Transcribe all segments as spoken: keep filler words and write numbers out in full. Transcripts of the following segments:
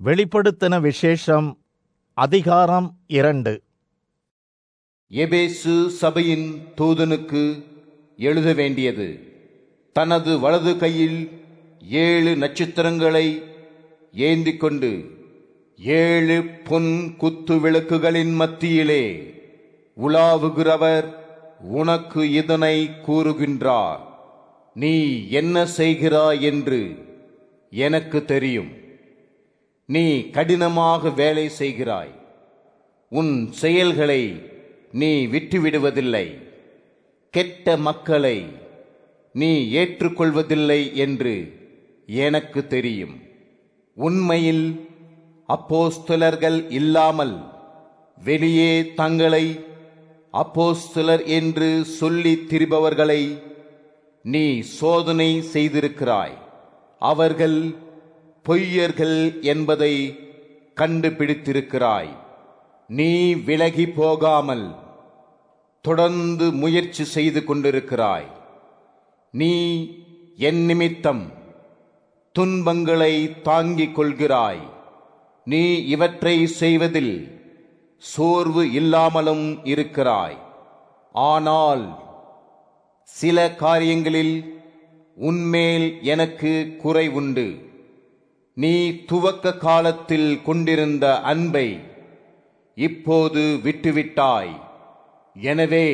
வெளிப்படுத்தின விசேஷம் அதிகாரம் இரண்டு. எபேசு சபையின் தூதனுக்கு எழுத வேண்டியது. தனது வலது கையில் ஏழு நட்சத்திரங்களை ஏந்திக் கொண்டு ஏழு பொன் குத்து விளக்குகளின் மத்தியிலே உலாவுகிறவர் உனக்கு இதனை கூறுகின்றார். நீ என்ன செய்கிறாய் என்று எனக்கு தெரியும். நீ கடினமாக வேலை செய்கிறாய். உன் செயல்களை நீ விட்டுவிடுவதில்லை. கெட்ட மக்களை நீ ஏற்றுக்கொள்வதில்லை என்று எனக்கு தெரியும். உண்மையில் அப்போஸ்தலர்கள் இல்லாமல் வெளியே தங்களை அப்போஸ்தலர் என்று சொல்லி திரிபவர்களை நீ சோதனை செய்திருக்கிறாய். அவர்கள் பொய்யர்கள் என்பதை கண்டுபிடித்திருக்கிறாய். நீ விலகி போகாமல் தொடர்ந்து முயற்சி செய்து கொண்டிருக்கிறாய். நீ என் நிமித்தம் துன்பங்களை தாங்கிக் கொள்கிறாய். நீ இவற்றை செய்வதில் சோர்வு இல்லாமலும் இருக்கிறாய். ஆனால் சில காரியங்களில் உன்மேல் எனக்கு குறை உண்டு. நீ துவக்க காலத்தில் கொண்டிருந்த அன்பை இப்போது விட்டுவிட்டாய். எனவே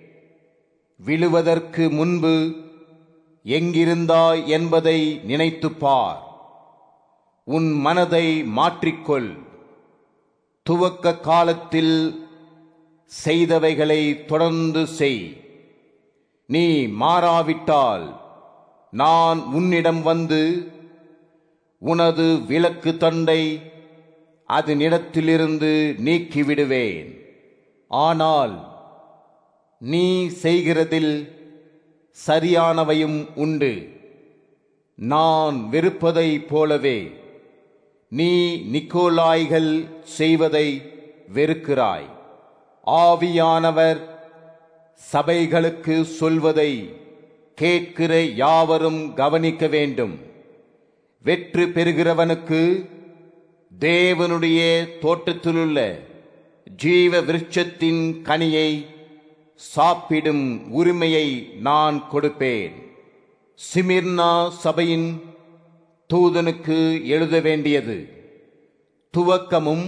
விழுவதற்கு முன்பு எங்கிருந்தாய் என்பதை நினைத்துப் பார். உன் மனதை மாற்றிக்கொள். துவக்க காலத்தில் செய்தவைகளை தொடர்ந்து செய். நீ மாறாவிட்டால் நான் உன்னிடம் வந்து உனது விளக்கு தண்டை அதனிடத்திலிருந்து நீக்கிவிடுவேன். ஆனால் நீ செய்கிறதில் சரியானவையும் உண்டு. நான் வெறுப்பதைப் போலவே நீ நிக்கோலாய்கள் செய்வதை வெறுக்கிறாய். ஆவியானவர் சபைகளுக்கு சொல்வதை கேட்கிற யாவரும் கவனிக்க வேண்டும். வெற்றி பெறுகிறவனுக்கு தேவனுடைய தோட்டத்திலுள்ள ஜீவ விருட்சத்தின் கனியை சாப்பிடும் உரிமையை நான் கொடுப்பேன். சிமிர்னா சபையின் தூதனுக்கு எழுத வேண்டியது. துவக்கமும்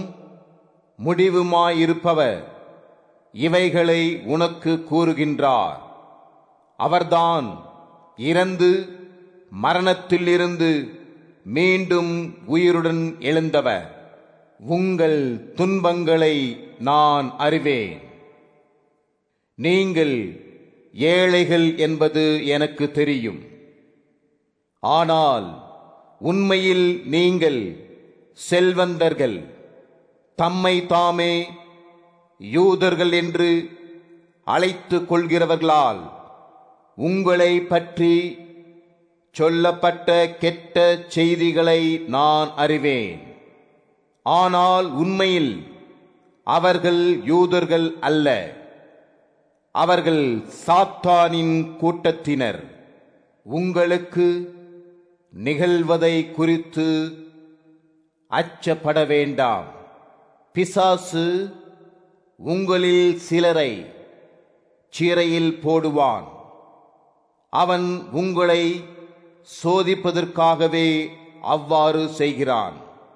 முடிவுமாயிருப்பவர் இவைகளை உனக்கு கூறுகின்றார். அவர்தான் இறந்து மரணத்திலிருந்து மீண்டும் உயிருடன் எழுந்தவர். உங்கள் துன்பங்களை நான் அறிவேன். நீங்கள் ஏழைகள் என்பது எனக்கு தெரியும். ஆனால் உண்மையில் நீங்கள் செல்வந்தர்கள். தம்மை தாமே யூதர்கள் என்று அழைத்துக் கொள்கிறவர்களால் உங்களை பற்றி சொல்லப்பட்ட கெட்ட செய்திகளை நான் அறிவேன். ஆனால் உண்மையில் அவர்கள் யூதர்கள் அல்ல. அவர்கள் சாத்தானின் கூட்டத்தினர். உங்களுக்கு நிகழ்வதை குறித்து அச்சப்பட வேண்டாம். பிசாசு உங்களில் சிலரை சிறையில் போடுவான். அவன் உங்களை சோதிப்பதற்காகவே அவ்வாறு செய்கிறான்.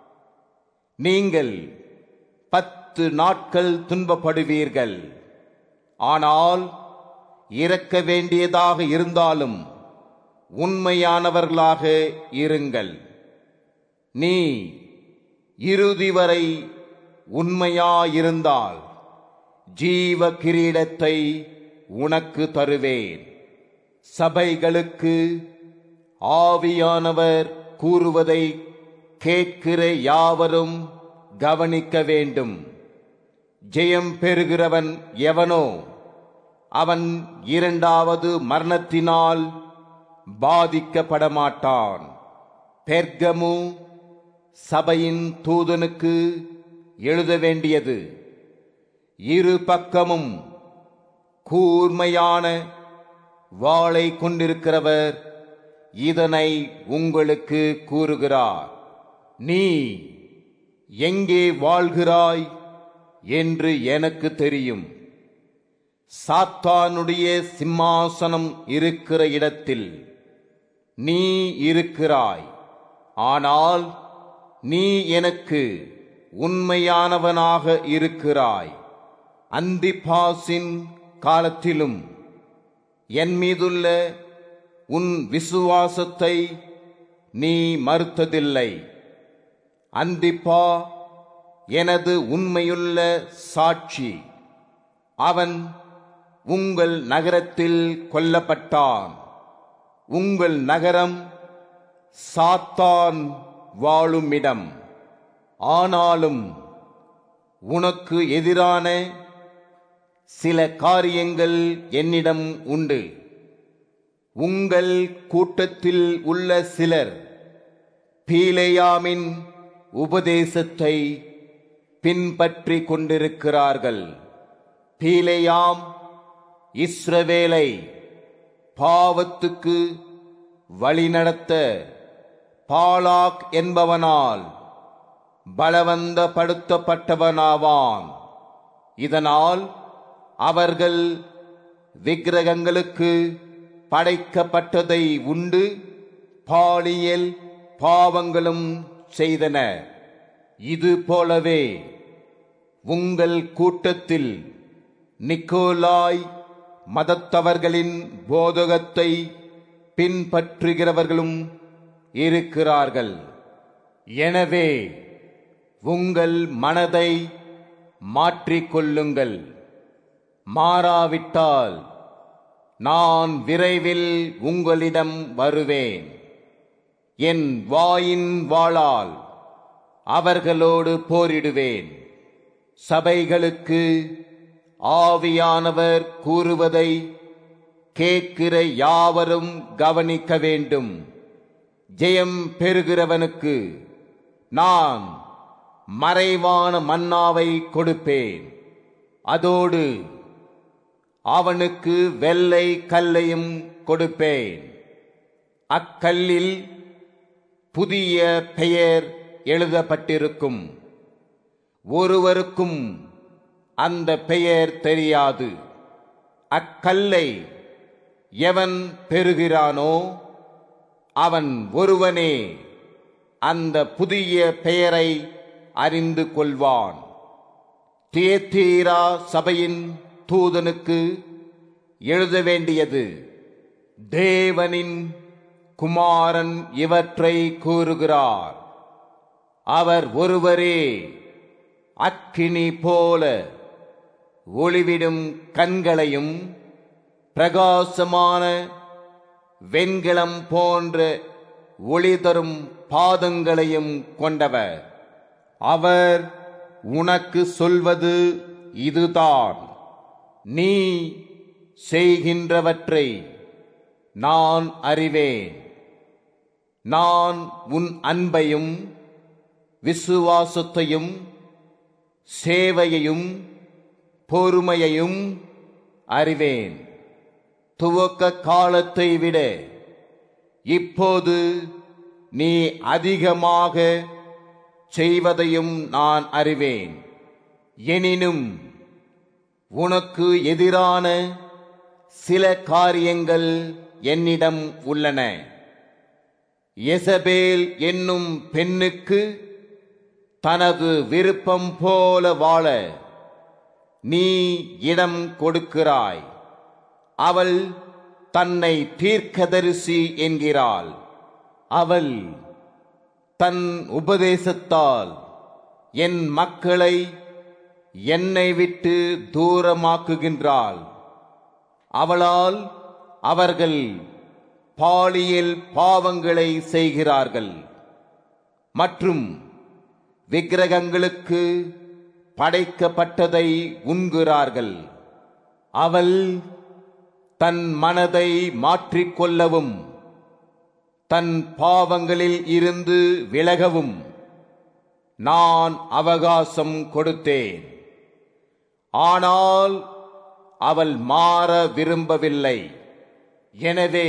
நீங்கள் பத்து நாட்கள் துன்பப்படுவீர்கள். ஆனால் இறக்க வேண்டியதாக இருந்தாலும் உண்மையானவர்களாக இருங்கள். நீ இறுதி வரை உண்மையாயிருந்தால் ஜீவ கிரீடத்தை உனக்கு தருவேன். சபைகளுக்கு ஆவியானவர் கூறுவதை கேட்கிற யாவரும் கவனிக்க வேண்டும். ஜெயம் பெறுகிறவன் எவனோ அவன் இரண்டாவது மரணத்தினால் பாதிக்கப்பட மாட்டான். பெர்கமு சபையின் தூதனுக்கு எழுத வேண்டியது. இரு பக்கமும் கூர்மையான வாளை கொண்டிருக்கிறவர் இதனை உங்களுக்கு கூறுகிறார். நீ எங்கே வாழ்கிறாய் என்று எனக்கு தெரியும். சாத்தானுடைய சிம்மாசனம் இருக்கிற இடத்தில் நீ இருக்கிறாய். ஆனால் நீ எனக்கு உண்மையானவனாக இருக்கிறாய். அந்திப்பாசின் காலத்திலும் என் மீதுள்ள உன் விசுவாசத்தை நீ மறுத்ததில்லை. அந்திப்பா எனது உண்மையுள்ள சாட்சி. அவன் உங்கள் நகரத்தில் கொல்லப்பட்டான். உங்கள் நகரம் சாத்தான் வாழுமிடம். ஆனாலும் உனக்கு எதிரான சில காரியங்கள் என்னிடம் உண்டு. உங்கள் கூட்டத்தில் உள்ள சிலர் பீலேயாமின் உபதேசத்தை பின்பற்றி கொண்டிருக்கிறார்கள். பீலேயாம் இஸ்ரவேலை பாவத்துக்கு வழிநடத்த பாலாக் என்பவனால் பலவந்தப்படுத்தப்பட்டவனாவான். இதனால் அவர்கள் விக்கிரகங்களுக்கு படைக்கப்பட்டதை உண்டு பாலியல் பாவங்களும் செய்தனர். இது போலவே உங்கள் கூட்டத்தில் நிக்கோலாய் மதத்தவர்களின் போதகத்தை பின்பற்றுகிறவர்களும் இருக்கிறார்கள். எனவே உங்கள் மனதை மாற்றிக்கொள்ளுங்கள். மாறாவிட்டால் நான் விரைவில் உங்களிடம் வருவேன். என் வாயின் வாளால் அவர்களோடு போரிடுவேன். சபைகளுக்கு ஆவியானவர் கூறுவதை கேட்கிற யாவரும் கவனிக்க வேண்டும். ஜெயம் பெறுகிறவனுக்கு நான் மறைவான மன்னாவை கொடுப்பேன். அதோடு அவனுக்கு வெள்ளை கல்லையும் கொடுப்பேன். அக்கல்லில் புதிய பெயர் எழுதப்பட்டிருக்கும். ஒருவருக்கும் அந்த பெயர் தெரியாது. அக்கல்லை எவன் பெறுகிறானோ அவன் ஒருவனே அந்த புதிய பெயரை அறிந்து கொள்வான். தியத்தீரா சபையின் தூதனுக்கு எழுத வேண்டியது: தேவனின் குமாரன் இவற்றை கூறுகிறார். அவர் ஒருவரே அக்கினி போல ஒளிவிடும் கண்களையும் பிரகாசமான வெண்கலம் போன்ற ஒளி தரும் பாதங்களையும் கொண்டவர். அவர் உனக்கு சொல்வது இதுதான்: நீ செய்கின்றவற்றை நான் அறிவேன். நான் உன் அன்பையும் விசுவாசத்தையும் சேவையையும் பொறுமையையும் அறிவேன். துவக்க காலத்தை விட இப்போது நீ அதிகமாக செய்வதையும் நான் அறிவேன். எனினும் உனக்கு எதிரான சில காரியங்கள் என்னிடம் உள்ளன. யேசபேல் என்னும் பெண்ணுக்கு தனது விருப்பம் போல வாழ நீ இடம் கொடுக்கிறாய். அவள் தன்னை தீர்க்கதரிசி என்கிறாள். அவள் தன் உபதேசத்தால் என் மக்களை என்னை விட்டு தூரமாக்குகின்றாள். அவளால் அவர்கள் பாலியல் பாவங்களை செய்கிறார்கள் மற்றும் விக்கிரகங்களுக்கு படைக்கப்பட்டதை உண்கிறார்கள். அவள் தன் மனதை மாற்றிக்கொள்ளவும் தன் பாவங்களில் இருந்து விலகவும் நான் அவகாசம் கொடுத்தேன். ஆனால் அவள் மாற விரும்பவில்லை. எனவே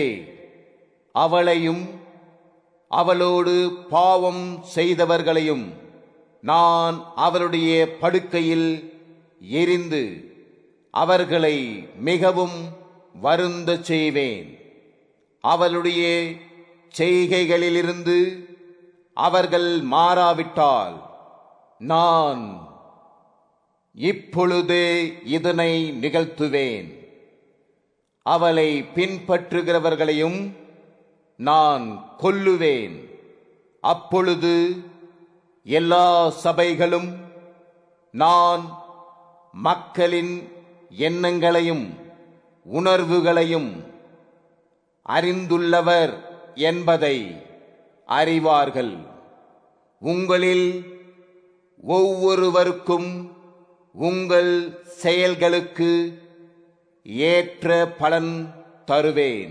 அவளையும் அவளோடு பாவம் செய்தவர்களையும் நான் அவருடைய படுக்கையில் எரிந்து அவர்களை மிகவும் வருந்தச் செய்வேன். அவளுடைய செய்கைகளிலிருந்து அவர்கள் மாறாவிட்டால் நான் இப்பொழுதே இதனை நிகழ்த்துவேன். அவளை பின்பற்றுகிறவர்களையும் நான் கொல்லுவேன். அப்பொழுது எல்லா சபைகளும் நான் மக்களின் எண்ணங்களையும் உணர்வுகளையும் அறிந்துள்ளவர் என்பதை அறிவார்கள். உங்களில் ஒவ்வொருவருக்கும் உங்கள் செயல்களுக்கு ஏற்ற பலன் தருவேன்.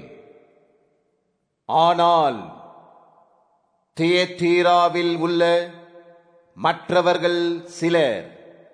ஆனால் தியத்தீராவில் உள்ள மற்றவர்கள் சிலர்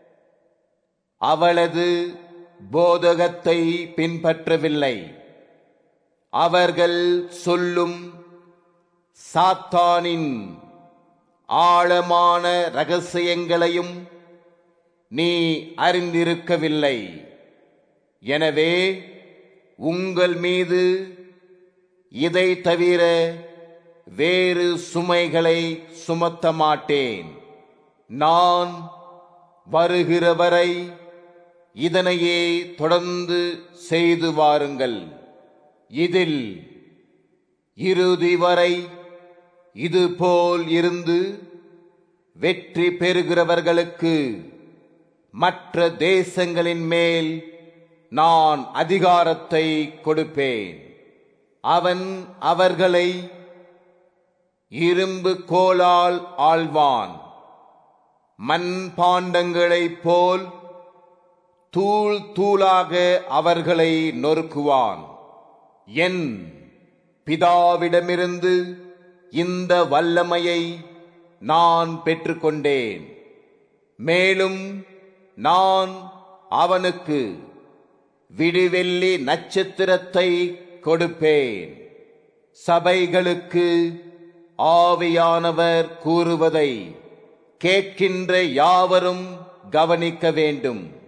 அவளது போதகத்தை பின்பற்றவில்லை. அவர்கள் சொல்லும் சாத்தானின் ஆழமான இரகசியங்களையும் நீ அறிந்திருக்கவில்லை. எனவே உங்கள் மீது இதை தவிர வேறு சுமைகளை சுமத்த மாட்டேன். நான் வருகிறவரை இதனையே தொடர்ந்து செய்து வாருங்கள். இதில் இறுதி வரை இதுபோல் இருந்து வெற்றி பெறுகிறவர்களுக்கு மற்ற தேசங்களின் மேல் நான் அதிகாரத்தை கொடுப்பேன். அவன் அவர்களை இரும்பு கோலால் ஆள்வான். மண்பாண்டங்களைப் போல் தூள் தூளாக அவர்களை நொறுக்குவான். என் பிதாவிடமிருந்து இந்த வல்லமையை நான் பெற்றுக்கொண்டேன். மேலும் நான் அவனுக்கு விடிவெள்ளி நட்சத்திரத்தை கொடுப்பேன். சபைகளுக்கு ஆவியானவர் கூறுவதை கேட்கின்ற யாவரும் கவனிக்க வேண்டும்.